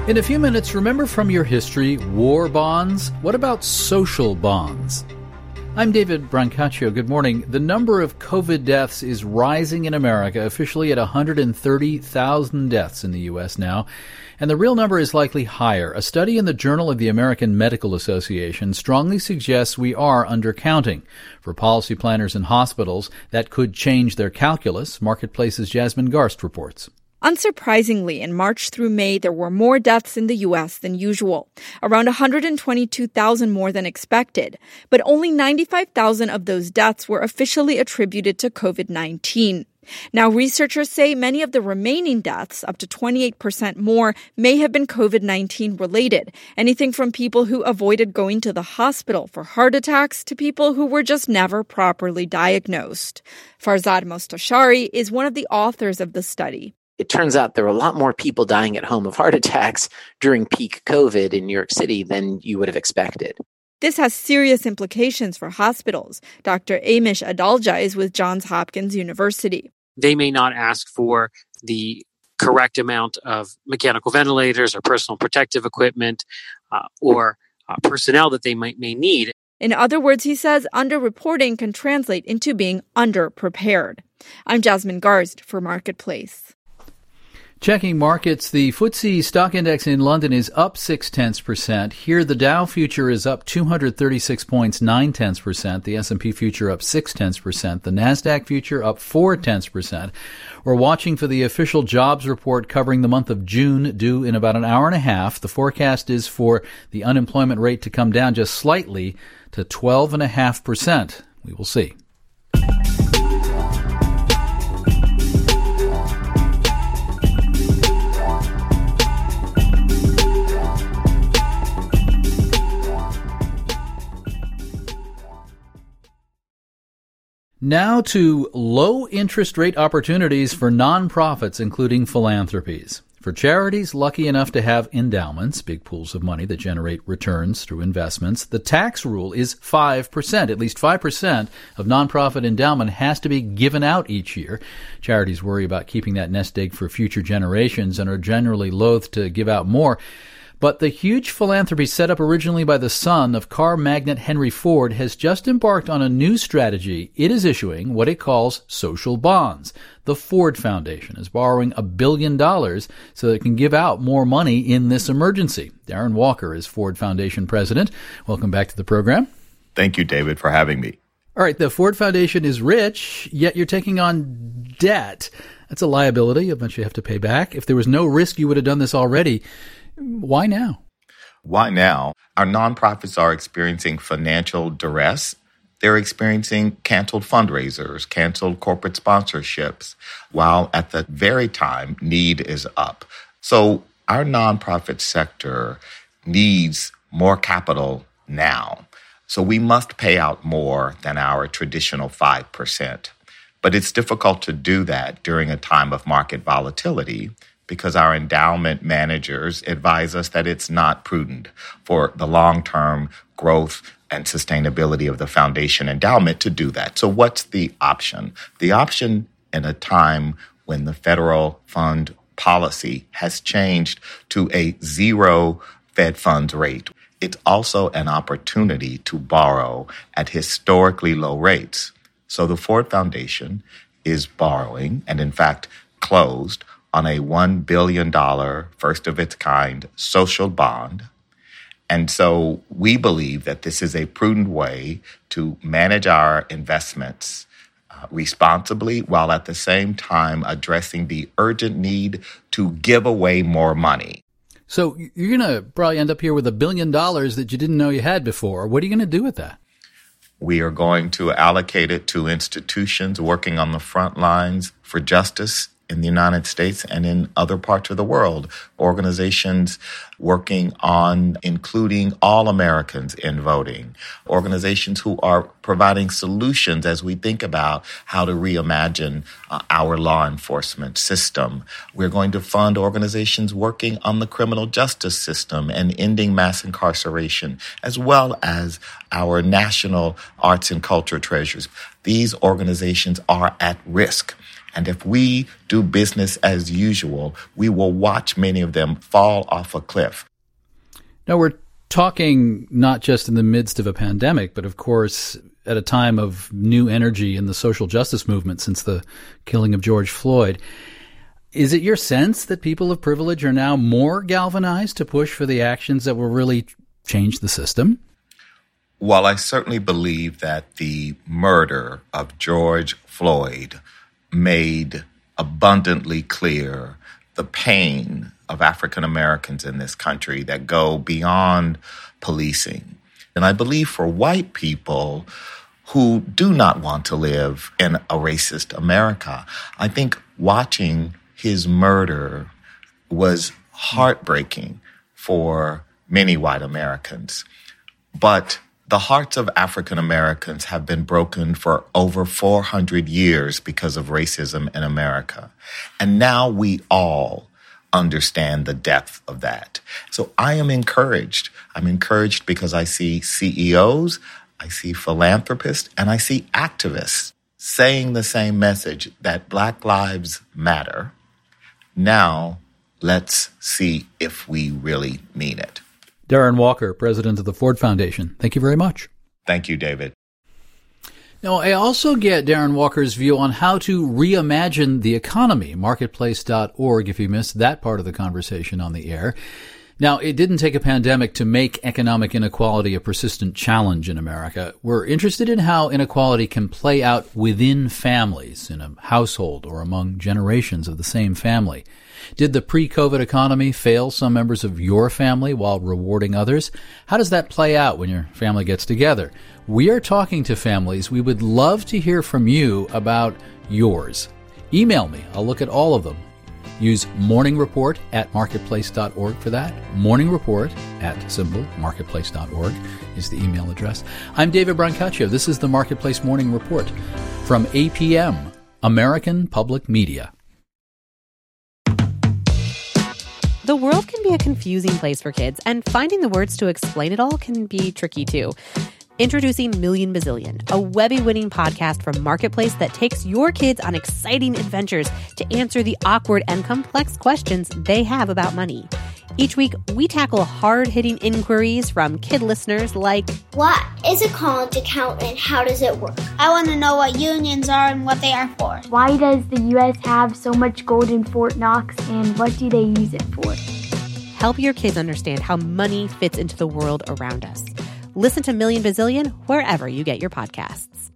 In a few minutes, remember from your history, war bonds? What about social bonds? I'm David Brancaccio. Good morning. The number of COVID deaths is rising in America, officially at 130,000 deaths in the U.S. now, and the real number is likely higher. A study in the Journal of the American Medical Association strongly suggests we are undercounting. For policy planners and hospitals, that could change their calculus. Marketplace's Jasmine Garst reports. Unsurprisingly, in March through May, there were more deaths in the U.S. than usual, around 122,000 more than expected. But only 95,000 of those deaths were officially attributed to COVID-19. Now, researchers say many of the remaining deaths, up to 28% more, may have been COVID-19 related. Anything from people who avoided going to the hospital for heart attacks to people who were just never properly diagnosed. Farzad Mostashari is one of the authors of the study. It turns out there are a lot more people dying at home of heart attacks during peak COVID in New York City than you would have expected. This has serious implications for hospitals. Dr. Amish Adalja is with Johns Hopkins University. They may not ask for the correct amount of mechanical ventilators or personal protective equipment or personnel that they may need. In other words, he says, underreporting can translate into being underprepared. I'm Jasmine Garst for Marketplace. Checking markets, the FTSE stock index in London is up 0.6%. Here, the Dow future is up 236 points, 0.9%. The S&P future up 0.6%. The Nasdaq future up 0.4%. We're watching for the official jobs report covering the month of June, due in about an hour and a half. The forecast is for the unemployment rate to come down just slightly to 12.5%. We will see. Now to low interest rate opportunities for nonprofits, including philanthropies. For charities lucky enough to have endowments, big pools of money that generate returns through investments, the tax rule is 5%. At least 5% of nonprofit endowment has to be given out each year. Charities worry about keeping that nest egg for future generations and are generally loath to give out more. But the huge philanthropy set up originally by the son of car magnate Henry Ford has just embarked on a new strategy. It is issuing what it calls social bonds. The Ford Foundation is borrowing $1 billion so that it can give out more money in this emergency. Darren Walker is Ford Foundation president. Welcome back to the program. Thank you, David, for having me. All right, the Ford Foundation is rich, yet you're taking on debt. That's a liability. Eventually you have to pay back. If there was no risk, you would have done this already. Why now? Why now? Our nonprofits are experiencing financial duress. They're experiencing canceled fundraisers, canceled corporate sponsorships, while at the very time, need is up. So our nonprofit sector needs more capital now. So we must pay out more than our traditional 5%. But it's difficult to do that during a time of market volatility, because our endowment managers advise us that it's not prudent for the long-term growth and sustainability of the foundation endowment to do that. So what's the option? The option in a time when the federal fund policy has changed to a zero Fed funds rate, it's also an opportunity to borrow at historically low rates. So the Ford Foundation is borrowing, and in fact closed, on a $1 billion, first-of-its-kind social bond. And so we believe that this is a prudent way to manage our investments responsibly, while at the same time addressing the urgent need to give away more money. So you're going to probably end up here with $1 billion that you didn't know you had before. What are you going to do with that? We are going to allocate it to institutions working on the front lines for justice in the United States and in other parts of the world, organizations working on including all Americans in voting, organizations who are providing solutions as we think about how to reimagine our law enforcement system. We're going to fund organizations working on the criminal justice system and ending mass incarceration, as well as our national arts and culture treasures. These organizations are at risk. And if we do business as usual, we will watch many of them fall off a cliff. Now, we're talking not just in the midst of a pandemic, but of course at a time of new energy in the social justice movement since the killing of George Floyd. Is it your sense that people of privilege are now more galvanized to push for the actions that will really change the system? Well, I certainly believe that the murder of George Floyd made abundantly clear the pain of African Americans in this country that go beyond policing. And I believe for white people who do not want to live in a racist America, I think watching his murder was heartbreaking for many white Americans. But the hearts of African Americans have been broken for over 400 years because of racism in America. And now we all understand the depth of that. So I am encouraged. I'm encouraged because I see CEOs, I see philanthropists, and I see activists saying the same message that Black lives matter. Now, let's see if we really mean it. Darren Walker, president of the Ford Foundation. Thank you very much. Thank you, David. Now, I also get Darren Walker's view on how to reimagine the economy, marketplace.org, if you missed that part of the conversation on the air. Now, it didn't take a pandemic to make economic inequality a persistent challenge in America. We're interested in how inequality can play out within families, in a household, or among generations of the same family. Did the pre-COVID economy fail some members of your family while rewarding others? How does that play out when your family gets together? We are talking to families. We would love to hear from you about yours. Email me. I'll look at all of them. Use Morning Report at marketplace.org for that. Morning Report at symbol marketplace.org is the email address. I'm David Brancaccio. This is the Marketplace Morning Report from APM, American Public Media. The world can be a confusing place for kids, and finding the words to explain it all can be tricky too. Introducing Million Bazillion, a Webby-winning podcast from Marketplace that takes your kids on exciting adventures to answer the awkward and complex questions they have about money. Each week, we tackle hard-hitting inquiries from kid listeners like, what is a college account and how does it work? I want to know what unions are and what they are for. Why does the U.S. have so much gold in Fort Knox and what do they use it for? Help your kids understand how money fits into the world around us. Listen to Million Bazillion wherever you get your podcasts.